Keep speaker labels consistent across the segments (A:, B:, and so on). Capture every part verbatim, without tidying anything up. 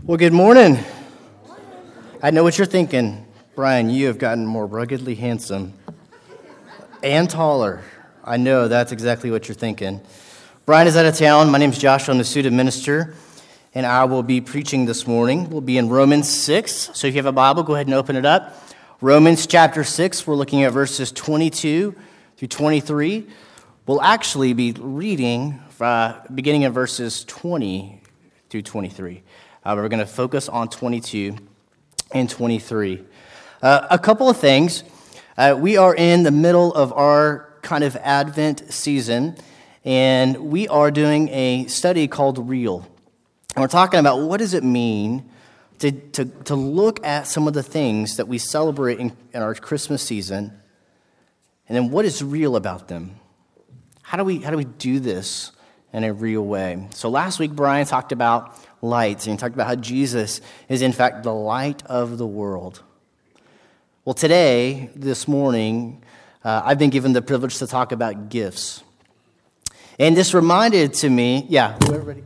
A: Well, good morning. I know what you're thinking. Brian, you have gotten more ruggedly handsome and taller. I know that's exactly what you're thinking. Brian is out of town. My name's Josh. I'm the student minister, and I will be preaching this morning. We'll be in Romans six. So if you have a Bible, go ahead and open it up. Romans chapter six, we're looking at verses twenty-two through twenty-three. We'll actually be reading uh, beginning in verses twenty through twenty-three. Uh, we're going to focus on twenty-two and twenty-three. Uh, a couple of things. Uh, we are in the middle of our kind of Advent season, and we are doing a study called Real. And we're talking about what does it mean to, to, to look at some of the things that we celebrate in, in our Christmas season, and then what is real about them? How do we how do we do this in a real way? So last week, Brian talked about lights, and he talked about how Jesus is, in fact, the light of the world. Well, today, this morning, uh, I've been given the privilege to talk about gifts. And this reminded to me, yeah, we're ready.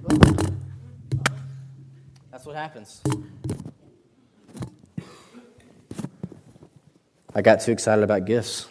A: That's what happens. I got too excited about gifts.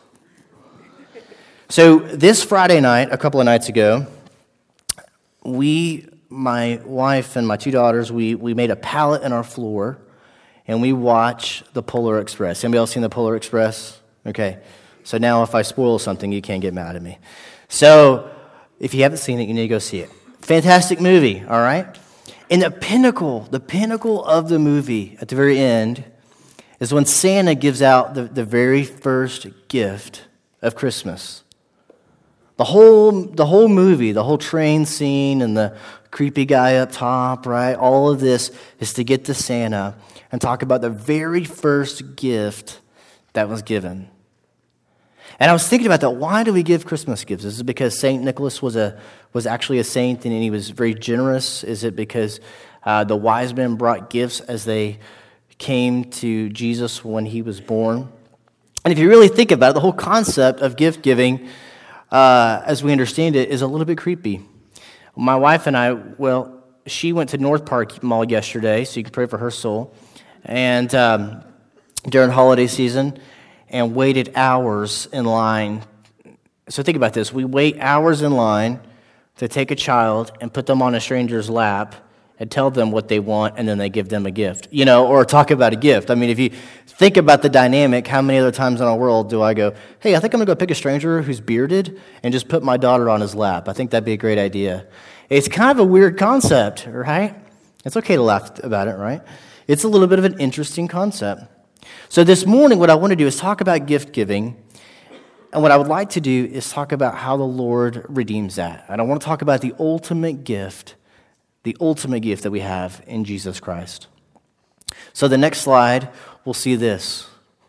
A: So this Friday night, a couple of nights ago, we, my wife and my two daughters, we, we made a pallet in our floor, and we watch the Polar Express. Anybody else seen the Polar Express? Okay. So now if I spoil something, you can't get mad at me. So if you haven't seen it, you need to go see it. Fantastic movie, all right? And the pinnacle, the pinnacle of the movie at the very end is when Santa gives out the, the very first gift of Christmas. The whole the whole movie, the whole train scene and the creepy guy up top, right? All of this is to get to Santa and talk about the very first gift that was given. And I was thinking about that. Why do we give Christmas gifts? Is it because Saint Nicholas was a was actually a saint and he was very generous? Is it because uh, the wise men brought gifts as they came to Jesus when he was born? And if you really think about it, the whole concept of gift giving, uh, as we understand it, is a little bit creepy. My wife and I, well, she went to North Park Mall yesterday, so you can pray for her soul, and um, during holiday season, and waited hours in line. So think about this. We wait hours in line to take a child and put them on a stranger's lap and tell them what they want, and then they give them a gift, you know, or talk about a gift. I mean, if you think about the dynamic, how many other times in our world do I go, hey, I think I'm going to go pick a stranger who's bearded and just put my daughter on his lap? I think that'd be a great idea. It's kind of a weird concept, right? It's okay to laugh about it, right? It's a little bit of an interesting concept. So this morning, what I want to do is talk about gift giving, and what I would like to do is talk about how the Lord redeems that. And I want to talk about the ultimate gift, the ultimate gift that we have in Jesus Christ. So the next slide, we'll see this.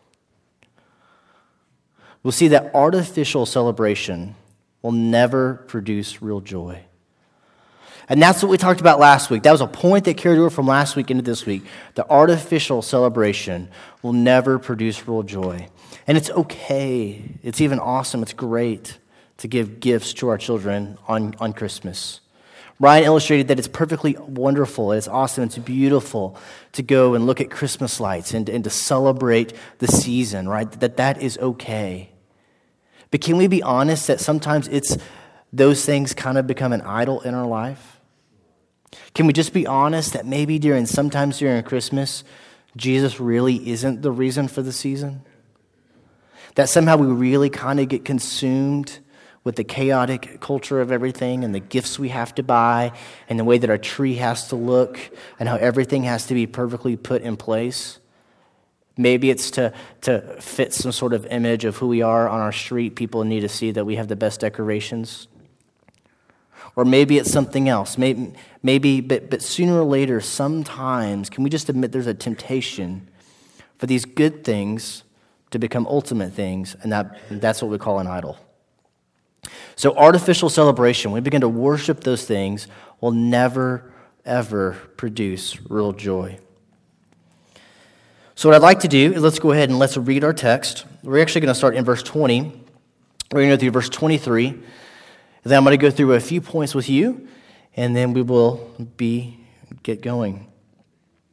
A: We'll see that artificial celebration will never produce real joy. And that's what we talked about last week. That was a point that carried over from last week into this week. The artificial celebration will never produce real joy. And it's okay. It's even awesome. It's great to give gifts to our children on, on Christmas. Ryan illustrated that it's perfectly wonderful, it's awesome, it's beautiful to go and look at Christmas lights and, and to celebrate the season, right? That that is okay. But can we be honest that sometimes it's those things kind of become an idol in our life? Can we just be honest that maybe during sometimes during Christmas, Jesus really isn't the reason for the season? That somehow we really kind of get consumed with the chaotic culture of everything and the gifts we have to buy and the way that our tree has to look and how everything has to be perfectly put in place. Maybe it's to, to fit some sort of image of who we are on our street. People need to see that we have the best decorations. Or maybe it's something else. Maybe, maybe but, but sooner or later, sometimes, can we just admit there's a temptation for these good things to become ultimate things, and that that's what we call an idol. So artificial celebration, we begin to worship those things, will never, ever produce real joy. So what I'd like to do is let's go ahead and let's read our text. We're actually going to start in verse twenty. We're going to go through verse twenty-three. And then I'm going to go through a few points with you, and then we will be get going.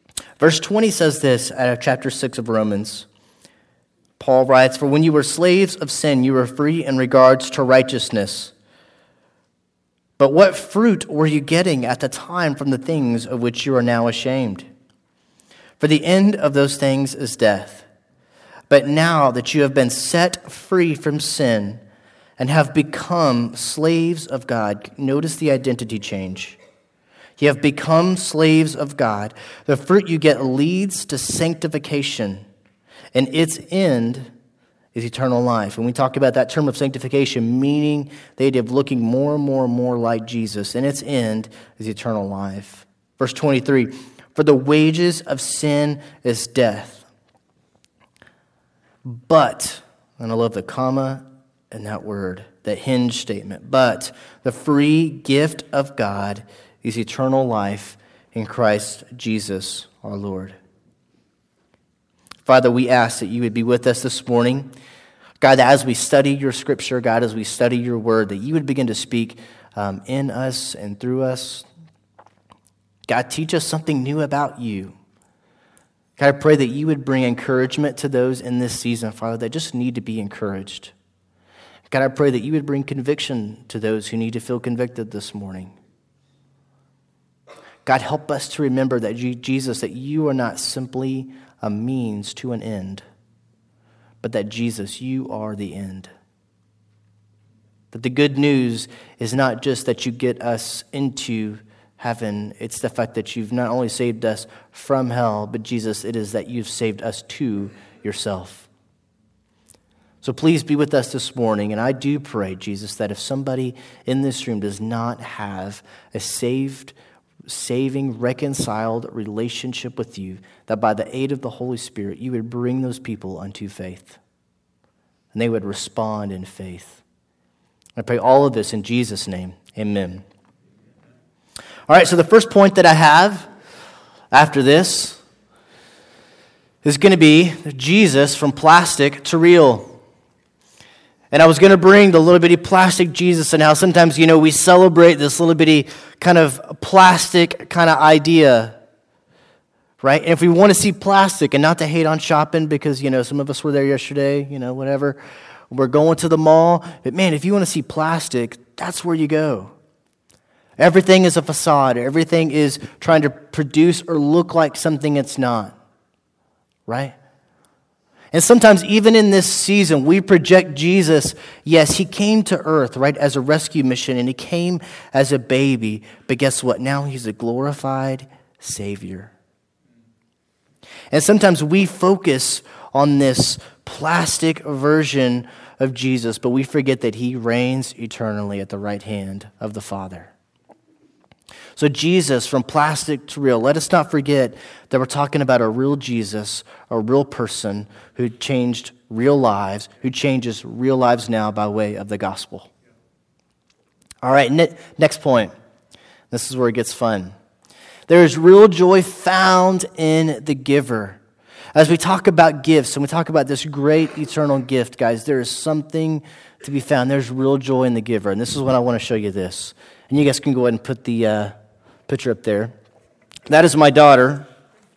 A: Verse twenty says this out of chapter six of Romans. Paul writes, "For when you were slaves of sin, you were free in regards to righteousness. But what fruit were you getting at the time from the things of which you are now ashamed? For the end of those things is death. But now that you have been set free from sin and have become slaves of God," notice the identity change. You have become slaves of God. The fruit you get leads to sanctification, and its end is eternal life. And we talk about that term of sanctification, meaning the idea of looking more and more and more like Jesus, and its end is eternal life. Verse twenty-three, "For the wages of sin is death. But," and I love the comma and that word, that hinge statement, "but the free gift of God is eternal life in Christ Jesus our Lord." Father, we ask that you would be with us this morning. God, that as we study your scripture, God, as we study your word, that you would begin to speak um, in us and through us. God, teach us something new about you. God, I pray that you would bring encouragement to those in this season, Father, that just need to be encouraged. God, I pray that you would bring conviction to those who need to feel convicted this morning. God, help us to remember that, Jesus, that you are not simply a means to an end, but that, Jesus, you are the end. That the good news is not just that you get us into heaven, it's the fact that you've not only saved us from hell, but, Jesus, it is that you've saved us to yourself. So please be with us this morning, and I do pray, Jesus, that if somebody in this room does not have a saved saving, reconciled relationship with you, that by the aid of the Holy Spirit, you would bring those people unto faith, and they would respond in faith. I pray all of this in Jesus' name. Amen. All right, so the first point that I have after this is going to be Jesus from plastic to real. And I was going to bring the little bitty plastic Jesus and how sometimes, you know, we celebrate this little bitty kind of plastic kind of idea, right? And if we want to see plastic, and not to hate on shopping because, you know, some of us were there yesterday, you know, whatever. We're going to the mall. But man, if you want to see plastic, that's where you go. Everything is a facade. Everything is trying to produce or look like something it's not, right? And sometimes even in this season, we project Jesus. Yes, he came to earth, right, as a rescue mission, and he came as a baby. But guess what? Now he's a glorified Savior. And sometimes we focus on this plastic version of Jesus, but we forget that he reigns eternally at the right hand of the Father. So Jesus, from plastic to real, let us not forget that we're talking about a real Jesus, a real person who changed real lives, who changes real lives now by way of the gospel. All right, ne- next point. This is where it gets fun. There is real joy found in the giver. As we talk about gifts and we talk about this great eternal gift, guys, there is something to be found. There's real joy in the giver. And this is what I want to show you this. And you guys can go ahead and put the uh, picture up there. That is my daughter.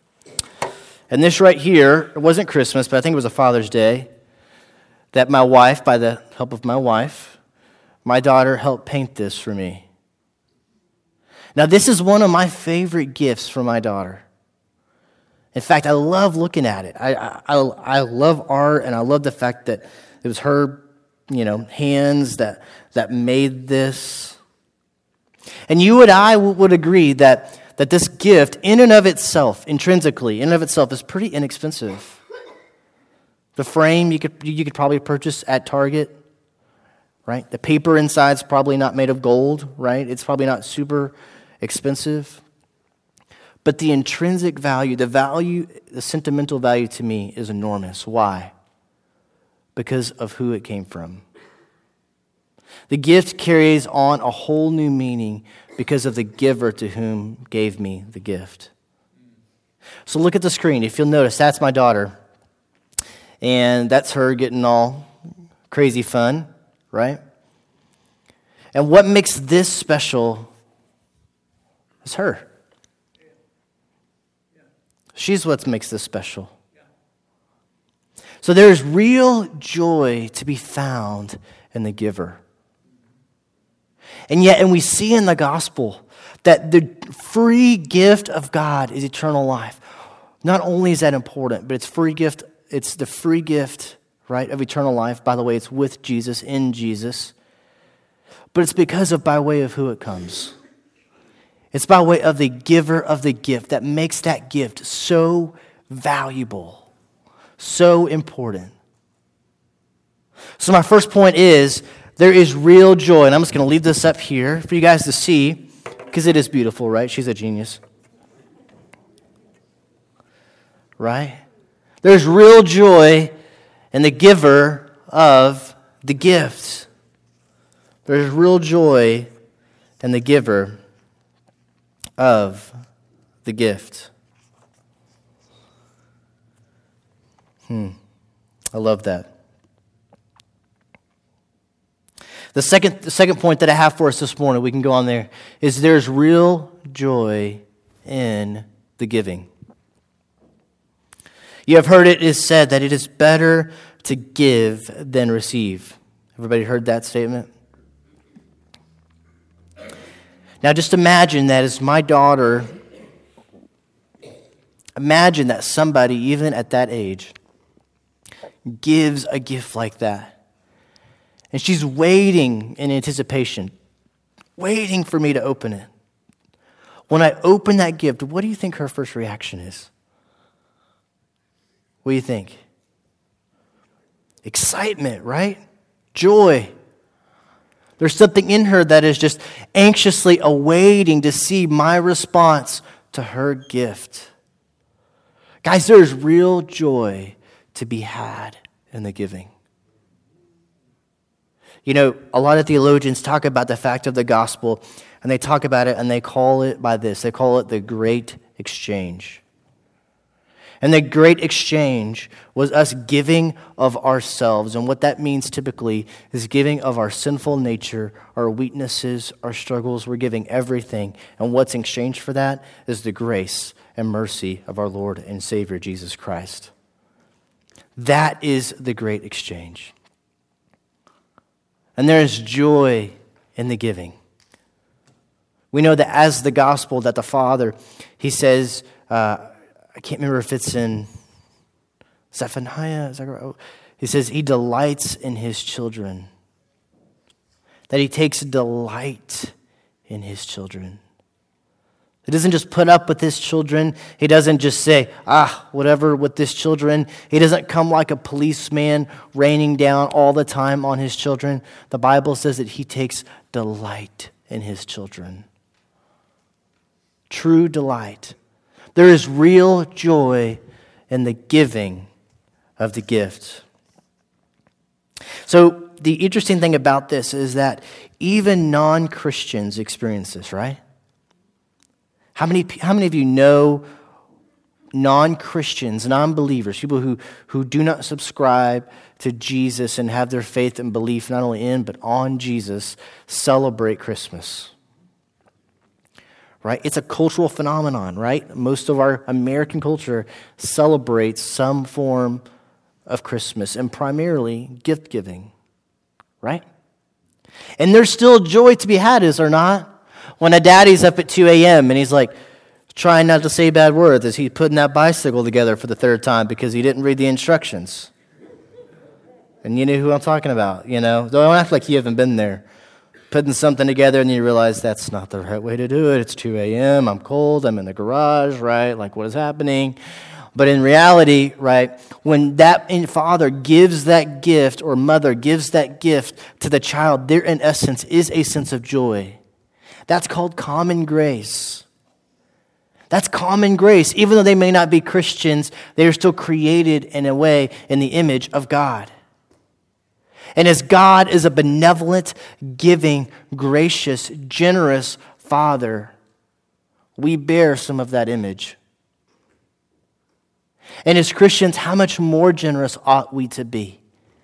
A: And this right here, it wasn't Christmas, but I think it was a Father's Day, that my wife, by the help of my wife, my daughter helped paint this for me. Now, this is one of my favorite gifts for my daughter. In fact, I love looking at it. I, I, I love art, and I love the fact that it was her, you know, hands that, that made this. And you and I would agree that, that this gift, in and of itself, intrinsically, in and of itself, is pretty inexpensive. The frame you could you could probably purchase at Target, right? The paper inside's probably not made of gold, right? It's probably not super expensive. But the intrinsic value, the value, the sentimental value to me is enormous. Why? Because of who it came from. The gift carries on a whole new meaning because of the giver to whom gave me the gift. So look at the screen. If you'll notice, that's my daughter. And that's her getting all crazy fun, right? And what makes this special is her. She's what makes this special. So there's real joy to be found in the giver. And yet, and we see in the gospel that the free gift of God is eternal life. Not only is that important, but it's free gift, it's the free gift, right, of eternal life. By the way, it's with Jesus, in Jesus. But it's because of by way of who it comes. It's by way of the giver of the gift that makes that gift so valuable, so important. So my first point is, there is real joy. And I'm just going to leave this up here for you guys to see, because it is beautiful, right? She's a genius. Right? There's real joy in the giver of the gift. There's real joy in the giver of the gift. Hmm. I love that. The second, the second point that I have for us this morning, we can go on there, is there's real joy in the giving. You have heard it is said that it is better to give than receive. Everybody heard that statement? Now just imagine that as my daughter, imagine that somebody, even at that age, gives a gift like that. And she's waiting in anticipation, waiting for me to open it. When I open that gift, what do you think her first reaction is? What do you think? Excitement, right? Joy. There's something in her that is just anxiously awaiting to see my response to her gift. Guys, there's real joy to be had in the giving. You know, a lot of theologians talk about the fact of the gospel, and they talk about it and they call it by this. They call it the great exchange. And the great exchange was us giving of ourselves. And what that means typically is giving of our sinful nature, our weaknesses, our struggles. We're giving everything. And what's in exchange for that is the grace and mercy of our Lord and Savior, Jesus Christ. That is the great exchange. And there is joy in the giving. We know that as the gospel, that the Father, he says, uh, I can't remember if it's in Zephaniah. Is that right? He says he delights in his children. That he takes delight in his children. He doesn't just put up with his children. He doesn't just say, ah, whatever with this children. He doesn't come like a policeman raining down all the time on his children. The Bible says that he takes delight in his children. True delight. There is real joy in the giving of the gift. So the interesting thing about this is that even non-Christians experience this, right? How many, how many of you know non-Christians, non-believers, people who, who do not subscribe to Jesus and have their faith and belief not only in but on Jesus, celebrate Christmas? Right? It's a cultural phenomenon, right? Most of our American culture celebrates some form of Christmas and primarily gift giving, right? And there's still joy to be had, is there not? When a daddy's up at two a.m. and he's like trying not to say bad words as he's putting that bicycle together for the third time because he didn't read the instructions. And you know who I'm talking about, you know? Don't act like you haven't been there. Putting something together and you realize that's not the right way to do it. It's two a.m., I'm cold, I'm in the garage, right? Like, what is happening? But in reality, right, when that father gives that gift or mother gives that gift to the child, there in essence is a sense of joy. That's called common grace. That's common grace. Even though they may not be Christians, they are still created in a way in the image of God. And as God is a benevolent, giving, gracious, generous Father, we bear some of that image. And as Christians, how much more generous ought we to be?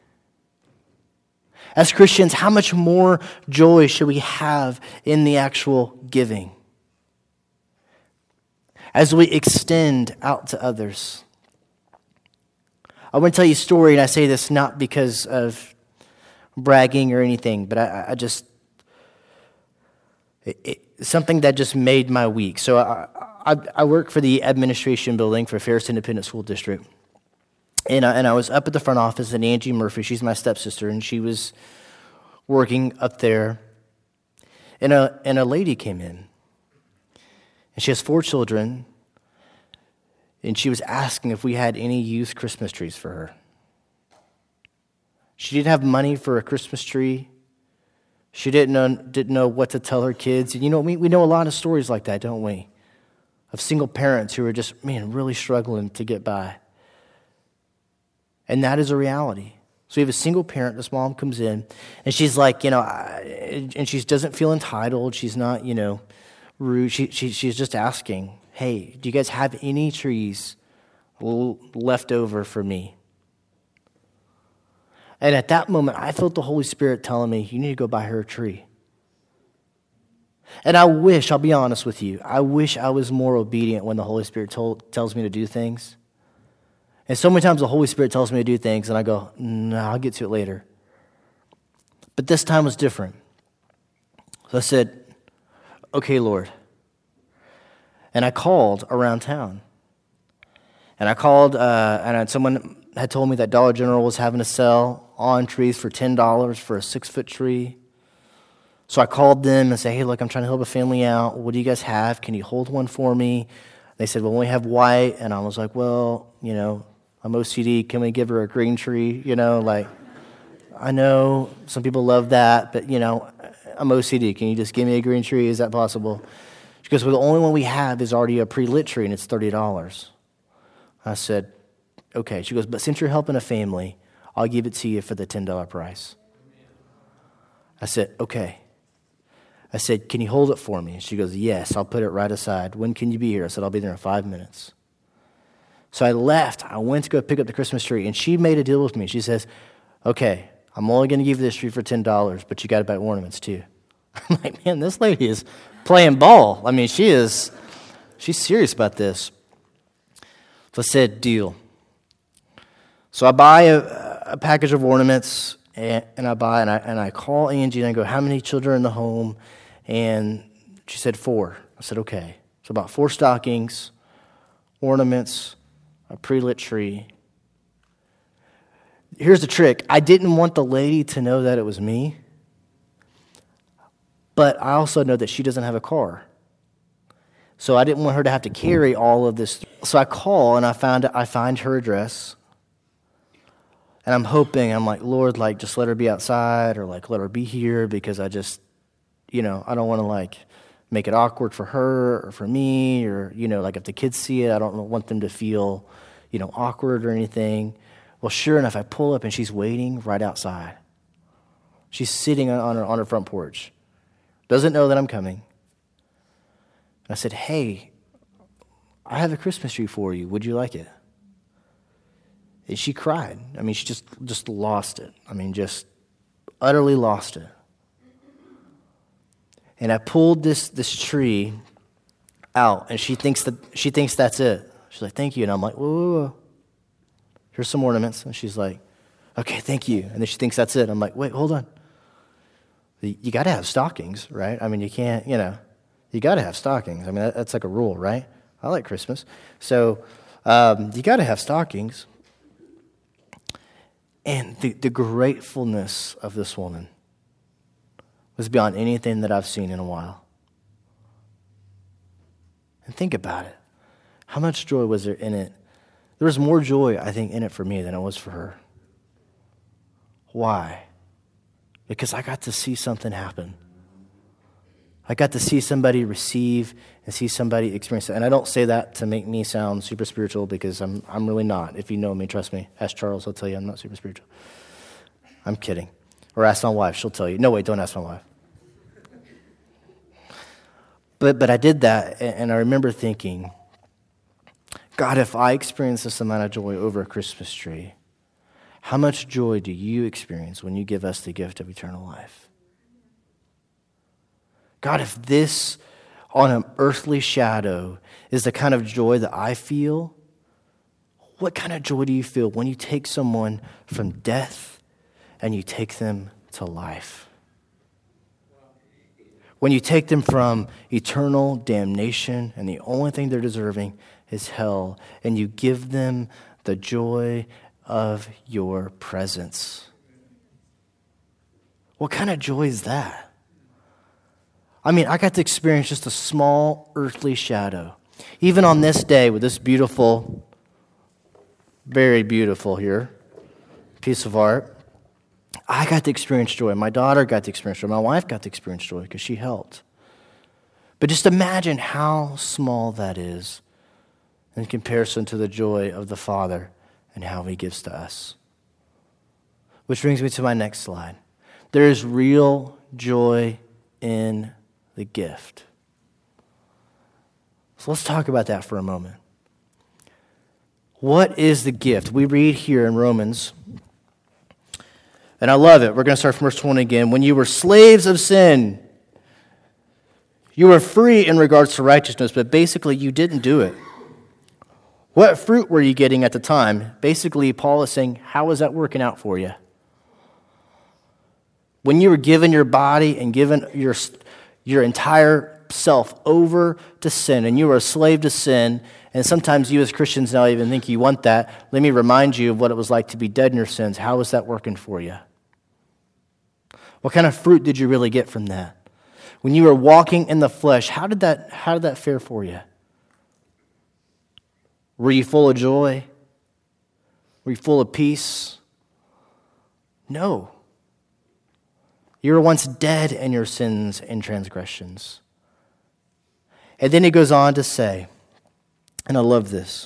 A: As Christians, how much more joy should we have in the actual giving? as we extend out to others. I want to tell you a story, and I say this not because of bragging or anything, but I, I just, it, it, something that just made my week. So I, I, I work for the administration building for Ferris Independent School District. And I, and I was up at the front office, and Angie Murphy, she's my stepsister, and she was working up there. And a, and a lady came in. And she has four children. And she was asking if we had any used Christmas trees for her. She didn't have money for a Christmas tree. She didn't know, didn't know what to tell her kids. And you know, we, we know a lot of stories like that, don't we? Of single parents who are just, man, really struggling to get by. And that is a reality. So we have a single parent, this mom comes in, and she's like, you know, I, and she doesn't feel entitled. She's not, you know, rude. She, she She's just asking, hey, do you guys have any trees left over for me? And at that moment, I felt the Holy Spirit telling me, you need to go buy her a tree. And I wish, I'll be honest with you, I wish I was more obedient when the Holy Spirit told, tells me to do things. And so many times the Holy Spirit tells me to do things, and I go, no, I'll get to it later. But this time was different. So I said, okay, Lord. And I called around town. And I called, uh, and someone had told me that Dollar General was having a sale on trees for ten dollars for a six-foot tree. So I called them and said, hey, look, I'm trying to help a family out. What do you guys have? Can you hold one for me? They said, well, we have white. And I was like, well, you know, I'm O C D. Can we give her a green tree? You know, like, I know some people love that, but, you know, I'm O C D. Can you just give me a green tree? Is that possible? She goes, well, the only one we have is already a pre-lit tree, and it's thirty dollars. I said, okay. She goes, but since you're helping a family, I'll give it to you for the ten dollars price. I said, okay. I said, can you hold it for me? She goes, yes, I'll put it right aside. When can you be here? I said, I'll be there in five minutes. So I left. I went to go pick up the Christmas tree, and she made a deal with me. She says, okay, I'm only going to give you this tree for ten dollars, but you got to buy ornaments too. I'm like, man, this lady is playing ball. I mean, she is, she's serious about this. So I said, deal. So I buy a, a package of ornaments, and, and I buy, and I, and I call Angie, and I go, how many children are in the home? And she said, four. I said, okay. So about four stockings, ornaments, a pre-lit tree. Here's the trick. I didn't want the lady to know that it was me, but I also know that she doesn't have a car. So I didn't want her to have to carry all of this. So I call, and I find I find her address. And I'm hoping, I'm like, Lord, like, just let her be outside, or like, let her be here, because I just, you know, I don't want to like make it awkward for her or for me, or, you know, like if the kids see it, I don't want them to feel, you know, awkward or anything. Well, sure enough, I pull up and she's waiting right outside. She's sitting on her, on her front porch. Doesn't know that I'm coming. And I said, hey, I have a Christmas tree for you. Would you like it? And she cried. I mean, she just, just lost it. I mean, just utterly lost it. And I pulled this this tree out, and she thinks that she thinks that's it. She's like, thank you. And I'm like, whoa, whoa, whoa. Here's some ornaments. And she's like, okay, thank you. And then she thinks that's it. I'm like, wait, hold on. You got to have stockings, right? I mean, you can't, you know, you got to have stockings. I mean, that's like a rule, right? I like Christmas. So um, you got to have stockings. And the, the gratefulness of this woman was beyond anything that I've seen in a while. And think about it. How much joy was there in it? There was more joy, I think, in it for me than it was for her. Why? Because I got to see something happen. I got to see somebody receive and see somebody experience it. And I don't say that to make me sound super spiritual, because I'm I'm really not. If you know me, trust me. Ask Charles, he'll tell you I'm not super spiritual. I'm kidding. Or ask my wife, she'll tell you. No, wait, don't ask my wife. But but I did that, and I remember thinking, God, if I experience this amount of joy over a Christmas tree, how much joy do you experience when you give us the gift of eternal life? God, if this, on an earthly shadow is the kind of joy that I feel, what kind of joy do you feel when you take someone from death and you take them to life? When you take them from eternal damnation and the only thing they're deserving is hell, and you give them the joy of your presence. What kind of joy is that? I mean, I got to experience just a small earthly shadow. Even on this day with this beautiful, very beautiful here, piece of art, I got to experience joy. My daughter got to experience joy. My wife got to experience joy because she helped. But just imagine how small that is in comparison to the joy of the Father and how he gives to us. Which brings me to my next slide. There is real joy in the gift. So let's talk about that for a moment. What is the gift? We read here in Romans, and I love it. We're going to start from verse twenty again. When you were slaves of sin, you were free in regards to righteousness, but basically you didn't do it. What fruit were you getting at the time? Basically, Paul is saying, how is that working out for you? When you were given your body and given your, your entire self over to sin, and you were a slave to sin, and sometimes you as Christians now even think you want that, let me remind you of what it was like to be dead in your sins. How is that working for you? What kind of fruit did you really get from that? When you were walking in the flesh, how did that, how did that fare for you? Were you full of joy? Were you full of peace? No. You were once dead in your sins and transgressions. And then he goes on to say, and I love this.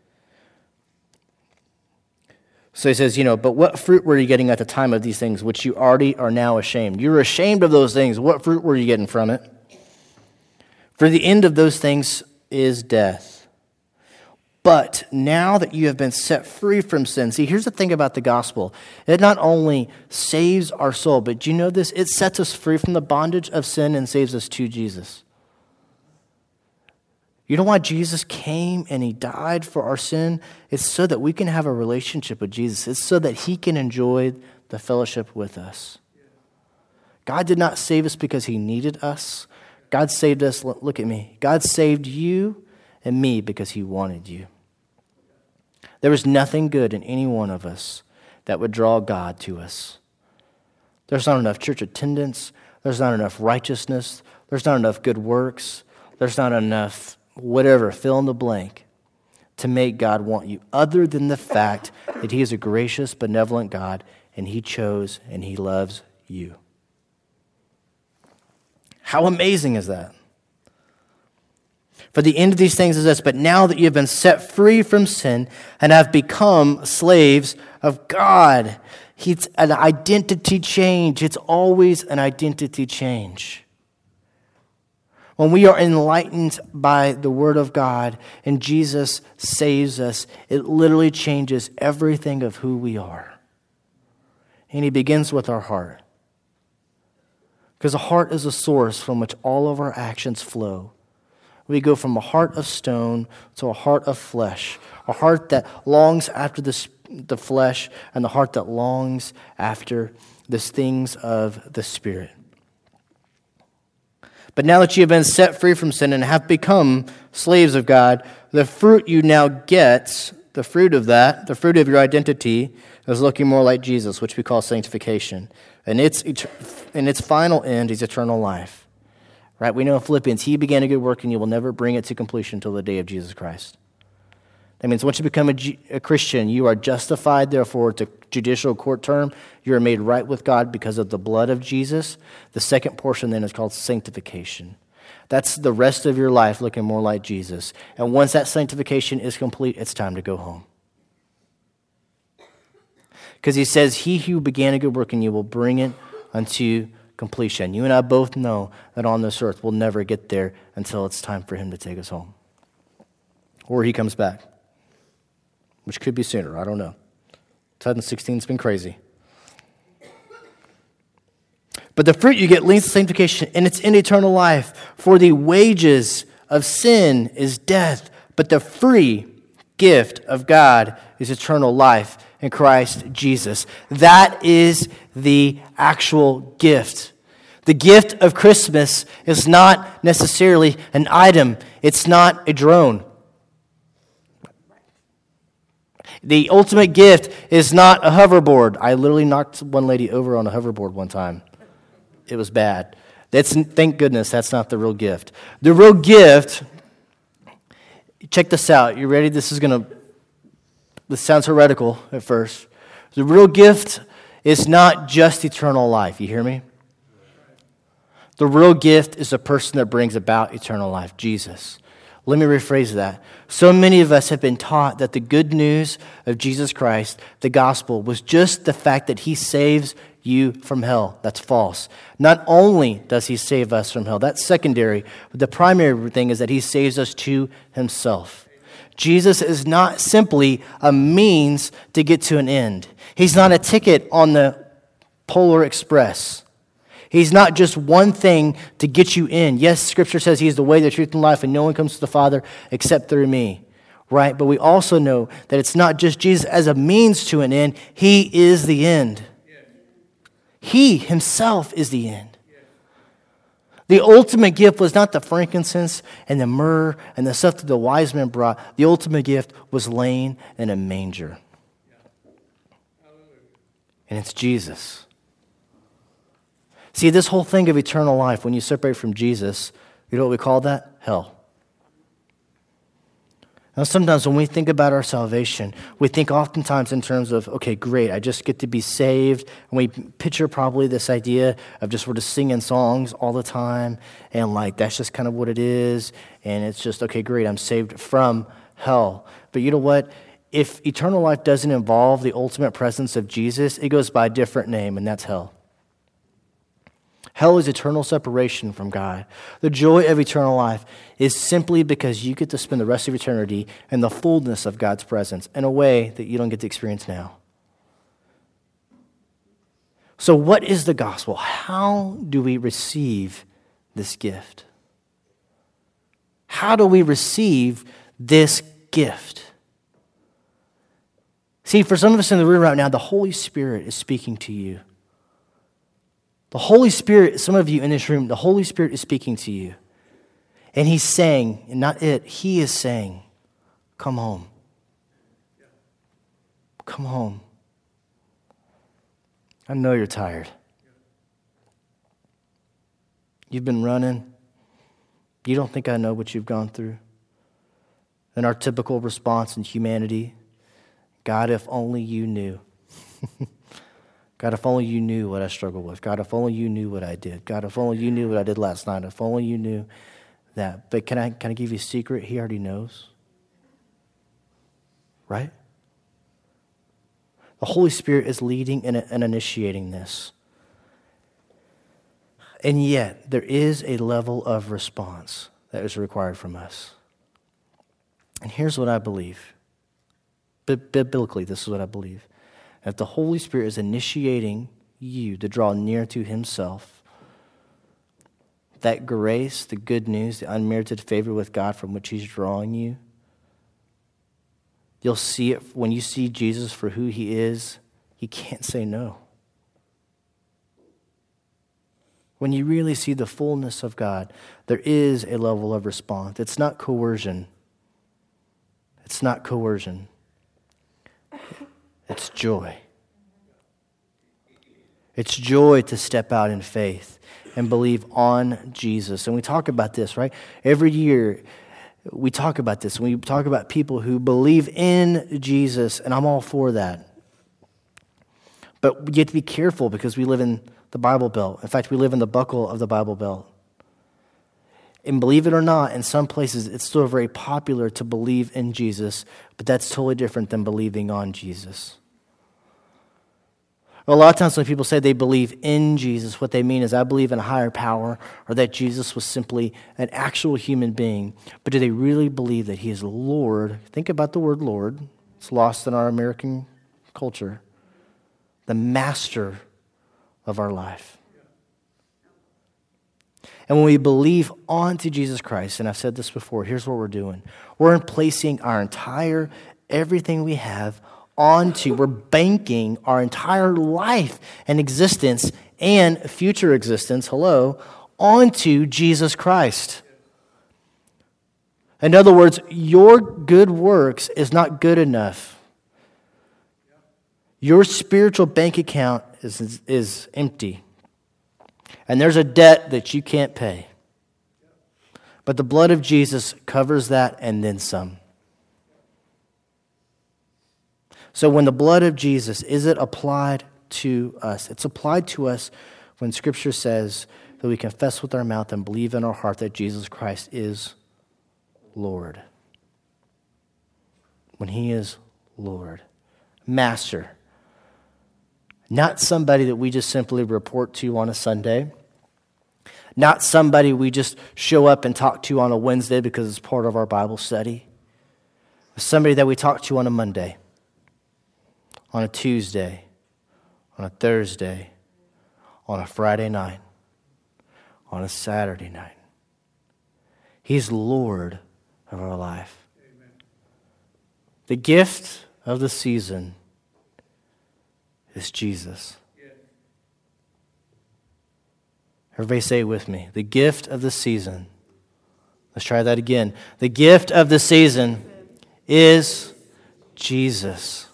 A: So he says, you know, but what fruit were you getting at the time of these things, which you already are now ashamed? You were ashamed of those things. What fruit were you getting from it? For the end of those things is death. But now that you have been set free from sin, see, here's the thing about the gospel. It not only saves our soul, but do you know this? It sets us free from the bondage of sin and saves us to Jesus. You know why Jesus came and he died for our sin? It's so that we can have a relationship with Jesus. It's so that he can enjoy the fellowship with us. God did not save us because he needed us. God saved us, look at me. God saved you and me because he wanted you. There was nothing good in any one of us that would draw God to us. There's not enough church attendance. There's not enough righteousness. There's not enough good works. There's not enough whatever, fill in the blank, to make God want you, other than the fact that he is a gracious, benevolent God, and he chose and he loves you. How amazing is that? For the end of these things is this, but now that you have been set free from sin and have become slaves of God, it's an identity change. It's always an identity change. When we are enlightened by the Word of God and Jesus saves us, it literally changes everything of who we are. And he begins with our heart. Because the heart is a source from which all of our actions flow. We go from a heart of stone to a heart of flesh, a heart that longs after the, the flesh and the heart that longs after the things of the Spirit. But now that you have been set free from sin and have become slaves of God, the fruit you now get, the fruit of that, the fruit of your identity, is looking more like Jesus, which we call sanctification. And its, and its final end is eternal life. Right? We know in Philippians, he began a good work and you will never bring it to completion until the day of Jesus Christ. That means once you become a, G- a Christian, you are justified, therefore, it's a judicial court term. You are made right with God because of the blood of Jesus. The second portion then is called sanctification. That's the rest of your life looking more like Jesus. And once that sanctification is complete, it's time to go home. Because he says, he who began a good work in you will bring it unto completion. You and I both know that on this earth we'll never get there until it's time for him to take us home. Or he comes back. Which could be sooner, I don't know. twenty sixteen has been crazy. But the fruit you get leads to sanctification, and it's in eternal life. For the wages of sin is death, but the free gift of God is eternal life in Christ Jesus. That is the actual gift. The gift of Christmas is not necessarily an item. It's not a drone. The ultimate gift is not a hoverboard. I literally knocked one lady over on a hoverboard one time. It was bad. That's, thank goodness that's not the real gift. The real gift, check this out. You ready? This is going to, this sounds heretical at first. The real gift is not just eternal life. You hear me? The real gift is the person that brings about eternal life, Jesus. Let me rephrase that. So many of us have been taught that the good news of Jesus Christ, the gospel, was just the fact that he saves you from hell. That's false. Not only does he save us from hell, that's secondary, but the primary thing is that he saves us to himself. Jesus is not simply a means to get to an end. He's not a ticket on the Polar Express. He's not just one thing to get you in. Yes, Scripture says he is the way, the truth, and life, and no one comes to the Father except through me. Right? But we also know that it's not just Jesus as a means to an end. He is the end. He himself is the end. The ultimate gift was not the frankincense and the myrrh and the stuff that the wise men brought. The ultimate gift was laying in a manger. And it's Jesus. See, this whole thing of eternal life, when you separate from Jesus, you know what we call that? Hell. Now, sometimes when we think about our salvation, we think oftentimes in terms of, okay, great, I just get to be saved. And we picture probably this idea of just we're just singing songs all the time. And like, that's just kind of what it is. And it's just, okay, great, I'm saved from hell. But you know what? If eternal life doesn't involve the ultimate presence of Jesus, it goes by a different name, and that's hell. Hell is eternal separation from God. The joy of eternal life is simply because you get to spend the rest of eternity in the fullness of God's presence in a way that you don't get to experience now. So what is the gospel? How do we receive this gift? How do we receive this gift? See, for some of us in the room right now, the Holy Spirit is speaking to you. The Holy Spirit, some of you in this room, the Holy Spirit is speaking to you. And he's saying, and not it, he is saying, come home. Come home. I know you're tired. You've been running. You don't think I know what you've gone through. And our typical response in humanity, God, if only you knew. God, if only you knew what I struggled with. God, if only you knew what I did. God, if only you knew what I did last night. If only you knew that. But can I, can I give you a secret? He already knows. Right? The Holy Spirit is leading and, and initiating this. And yet, there is a level of response that is required from us. And here's what I believe. Biblically, this is what I believe. If the Holy Spirit is initiating you to draw near to himself, that grace, the good news, the unmerited favor with God from which he's drawing you, you'll see it when you see Jesus for who he is, you can't say no. When you really see the fullness of God, there is a level of response. It's not coercion. It's not coercion. It's joy. It's joy to step out in faith and believe on Jesus. And we talk about this, right? Every year we talk about this. We talk about people who believe in Jesus, and I'm all for that. But you have to be careful because we live in the Bible Belt. In fact, we live in the buckle of the Bible Belt. And believe it or not, in some places it's still very popular to believe in Jesus, but that's totally different than believing on Jesus. A lot of times when people say they believe in Jesus, what they mean is I believe in a higher power or that Jesus was simply an actual human being. But do they really believe that he is Lord? Think about the word Lord. It's lost in our American culture. The master of our life. And when we believe onto Jesus Christ, and I've said this before, here's what we're doing. We're placing our entire, everything we have onto, we're banking our entire life and existence and future existence, hello, onto Jesus Christ. In other words, your good works is not good enough. Your spiritual bank account is, is empty. And there's a debt that you can't pay. But the blood of Jesus covers that and then some. So when the blood of Jesus, is it applied to us? It's applied to us when Scripture says that we confess with our mouth and believe in our heart that Jesus Christ is Lord. When he is Lord. Master. Not somebody that we just simply report to on a Sunday. Not somebody we just show up and talk to on a Wednesday because it's part of our Bible study. Somebody that we talk to on a Monday, on a Tuesday, on a Thursday, on a Friday night, on a Saturday night. He's Lord of our life. Amen. The gift of the season is Jesus. Yeah. Everybody say it with me. The gift of the season. Let's try that again. The gift of the season is Jesus.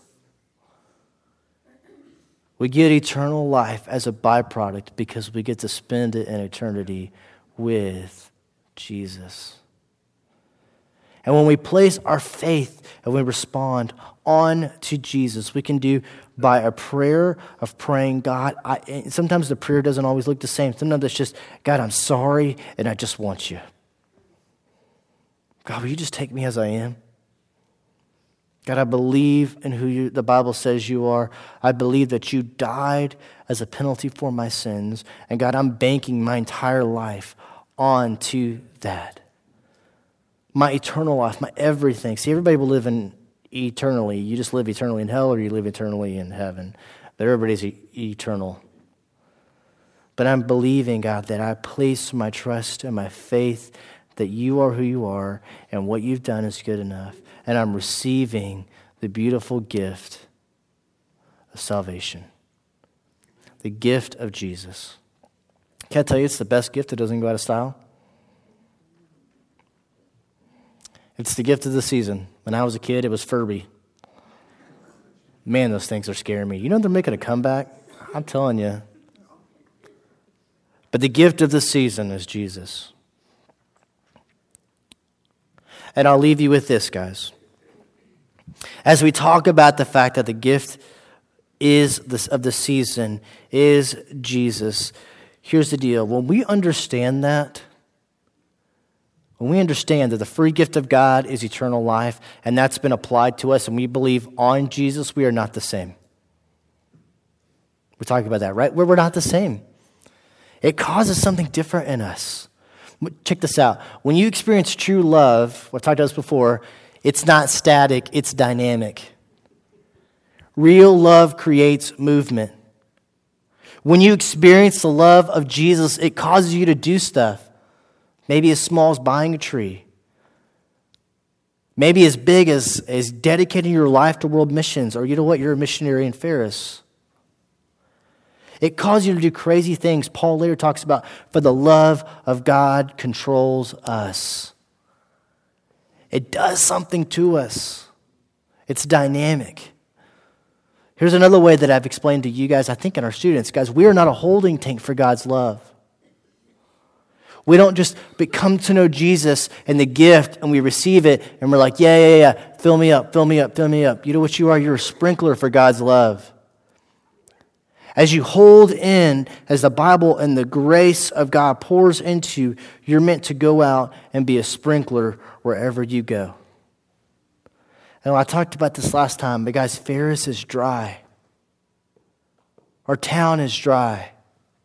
A: We get eternal life as a byproduct because we get to spend it in eternity with Jesus. And when we place our faith and we respond on to Jesus, we can do by a prayer of praying, God, I, sometimes the prayer doesn't always look the same. Sometimes it's just, God, I'm sorry and I just want you. God, will you just take me as I am? God, I believe in who you, the Bible says you are. I believe that you died as a penalty for my sins. And God, I'm banking my entire life onto that. My eternal life, my everything. See, everybody will live in eternally. You just live eternally in hell or you live eternally in heaven. But everybody's e- eternal. But I'm believing, God, that I place my trust and my faith that you are who you are and what you've done is good enough. And I'm receiving the beautiful gift of salvation. The gift of Jesus. Can I tell you it's the best gift that doesn't go out of style? It's the gift of the season. When I was a kid, it was Furby. Man, those things are scaring me. You know they're making a comeback? I'm telling you. But the gift of the season is Jesus. And I'll leave you with this, guys. As we talk about the fact that the gift is this, of the season is Jesus, here's the deal. When we understand that, when we understand that the free gift of God is eternal life, and that's been applied to us, and we believe on Jesus, we are not the same. We're talking about that, right? We're not the same. It causes something different in us. Check this out. When you experience true love, I've talked about this before, it's not static, it's dynamic. Real love creates movement. When you experience the love of Jesus, it causes you to do stuff. Maybe as small as buying a tree. Maybe as big as, as dedicating your life to world missions, or you know what, you're a missionary in Ferris. It causes you to do crazy things. Paul later talks about, for the love of God controls us. It does something to us. It's dynamic. Here's another way that I've explained to you guys, I think in our students. Guys, we are not a holding tank for God's love. We don't just come to know Jesus and the gift and we receive it and we're like, yeah, yeah, yeah, fill me up, fill me up, fill me up. You know what you are? You're a sprinkler for God's love. As you hold in, as the Bible and the grace of God pours into you, you're meant to go out and be a sprinkler wherever you go. And I talked about this last time, but guys, Ferris is dry. Our town is dry.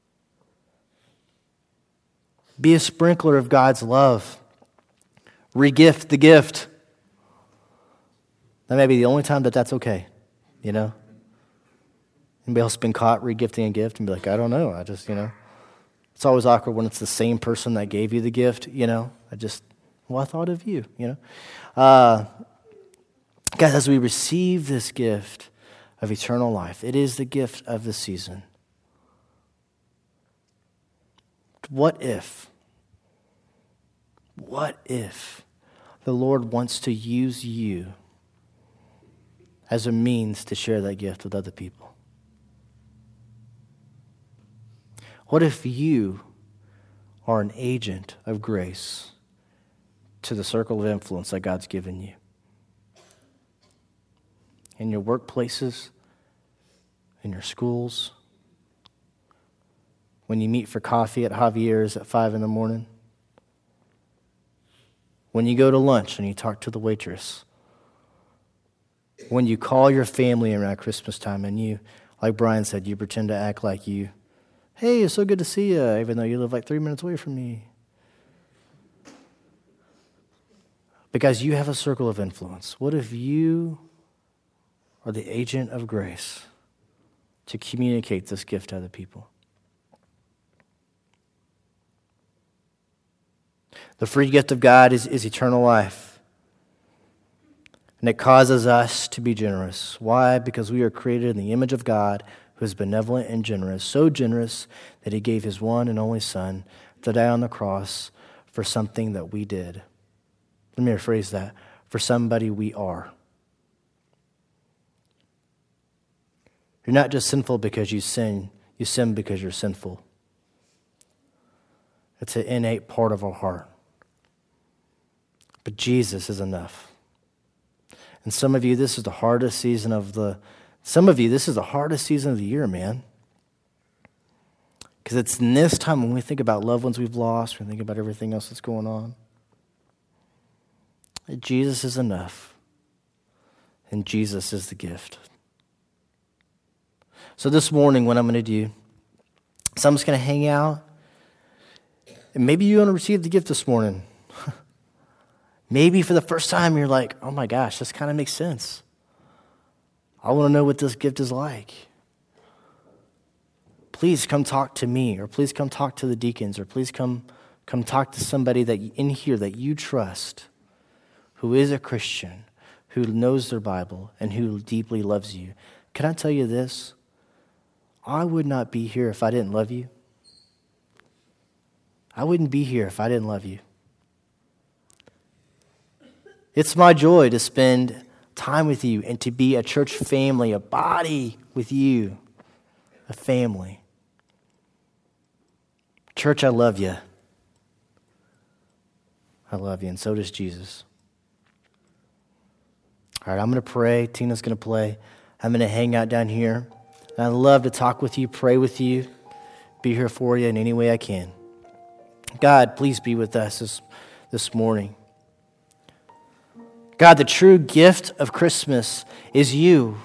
A: Be a sprinkler of God's love. Regift the gift. That may be the only time that that's okay, you know? Anybody else been caught regifting a gift and be like, I don't know, I just, you know, It's always awkward when it's the same person that gave you the gift, you know. I just, well, I thought of you, you know. Uh, guys, as we receive this gift of eternal life, it is the gift of the season. What if, what if the Lord wants to use you as a means to share that gift with other people? What if you are an agent of grace to the circle of influence that God's given you? In your workplaces, in your schools, when you meet for coffee at Javier's at five in the morning, when you go to lunch and you talk to the waitress, when you call your family around Christmas time and you, like Brian said, you pretend to act like you, hey, it's so good to see you, even though you live like three minutes away from me. Because you have a circle of influence. What if you are the agent of grace to communicate this gift to other people? The free gift of God is, is eternal life. And it causes us to be generous. Why? Because we are created in the image of God, who is benevolent and generous, so generous that he gave his one and only Son to die on the cross for something that we did. Let me rephrase that. For somebody we are. You're not just sinful because you sin. You sin because you're sinful. It's an innate part of our heart. But Jesus is enough. And some of you, this is the hardest season of the, some of you, this is the hardest season of the year, man. Because it's in this time when we think about loved ones we've lost, we think about everything else that's going on. That Jesus is enough. And Jesus is the gift. So this morning, what I'm going to do, so I'm just going to hang out. And maybe you want to receive the gift this morning. Maybe for the first time you're like, oh my gosh, this kind of makes sense. I want to know what this gift is like. Please come talk to me, or please come talk to the deacons, or please come, come talk to somebody that in here that you trust, who is a Christian, who knows their Bible, and who deeply loves you. Can I tell you this? I would not be here if I didn't love you. I wouldn't be here if I didn't love you. It's my joy to spend time with you and to be a church family, a body with you, a family. Church, I love you. I love you, and so does Jesus. All right, I'm going to pray. Tina's going to play. I'm going to hang out down here. And I'd love to talk with you, pray with you, be here for you in any way I can. God, please be with us this, this morning. God, the true gift of Christmas is you.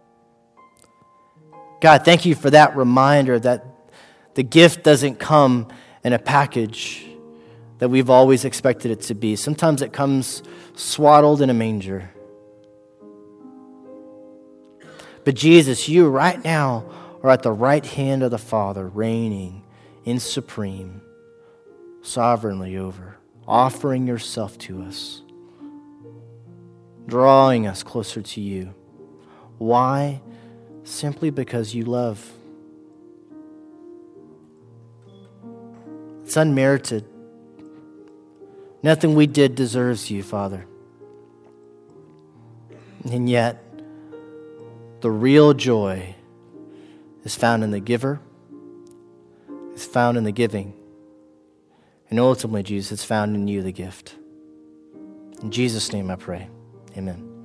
A: God, thank you for that reminder that the gift doesn't come in a package that we've always expected it to be. Sometimes it comes swaddled in a manger. But Jesus, you right now are at the right hand of the Father, reigning in supreme, sovereignly over, offering yourself to us, drawing us closer to you. Why? Simply because you love. It's unmerited. Nothing we did deserves you, Father. And yet, the real joy is found in the giver, is found in the giving, and ultimately, Jesus, it's found in you, the gift. In Jesus' name I pray. Amen.